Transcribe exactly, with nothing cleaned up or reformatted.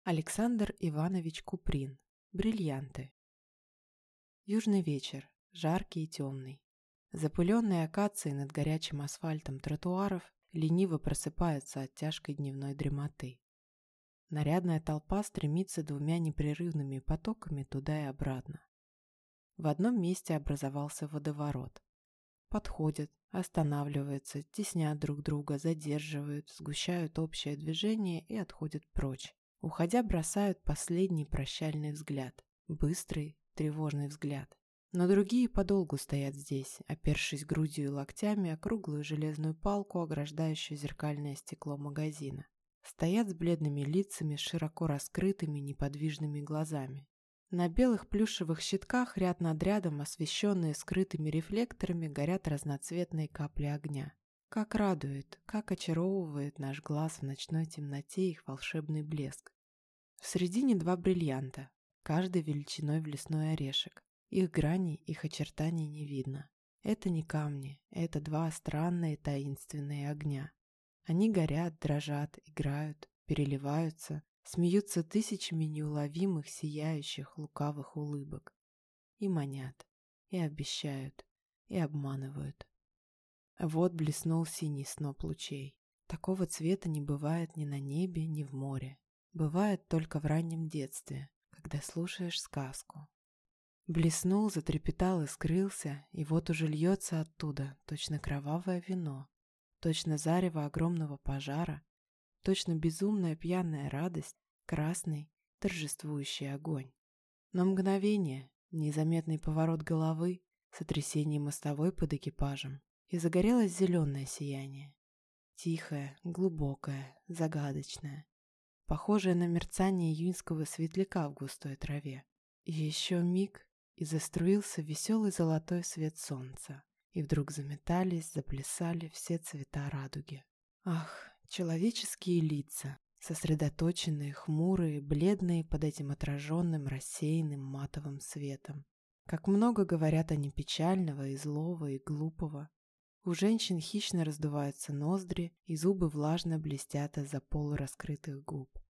Александр Иванович Куприн. Бриллианты. Южный вечер, жаркий и темный. Запыленные акации над горячим асфальтом тротуаров лениво просыпаются от тяжкой дневной дремоты. Нарядная толпа стремится двумя непрерывными потоками туда и обратно. В одном месте образовался водоворот. Подходят, останавливаются, теснят друг друга, задерживают, сгущают общее движение и отходят прочь. Уходя, бросают последний прощальный взгляд. Быстрый, тревожный взгляд. Но другие подолгу стоят здесь, опершись грудью и локтями о круглую железную палку, ограждающую зеркальное стекло магазина. Стоят с бледными лицами, с широко раскрытыми неподвижными глазами. На белых плюшевых щитках ряд над рядом, освещенные скрытыми рефлекторами, горят разноцветные капли огня. Как радует, как очаровывает наш глаз в ночной темноте их волшебный блеск. В середине два бриллианта, каждый величиной в лесной орешек. Их граней, их очертаний не видно. Это не камни, это два странные таинственные огня. Они горят, дрожат, играют, переливаются, смеются тысячами неуловимых, сияющих, лукавых улыбок. И манят, и обещают, и обманывают. Вот блеснул синий сноп лучей. Такого цвета не бывает ни на небе, ни в море. Бывает только в раннем детстве, когда слушаешь сказку. Блеснул, затрепетал и скрылся, и вот уже льется оттуда точно кровавое вино, точно зарево огромного пожара, точно безумная пьяная радость, красный, торжествующий огонь. Но мгновение, незаметный поворот головы, сотрясение мостовой под экипажем, и загорелось зеленое сияние. Тихое, глубокое, загадочное, похожее на мерцание июньского светляка в густой траве. И еще миг, и заструился веселый золотой свет солнца, и вдруг заметались, заплясали все цвета радуги. Ах, человеческие лица, сосредоточенные, хмурые, бледные под этим отраженным, рассеянным матовым светом. Как много говорят они печального и злого и глупого. У женщин хищно раздуваются ноздри, и зубы влажно блестят из-за полураскрытых губ.